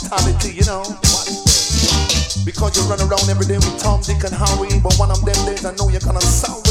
mentality, you know. Because you run around every day with Tom, Dick and Harry, but one of them days I know you're gonna solve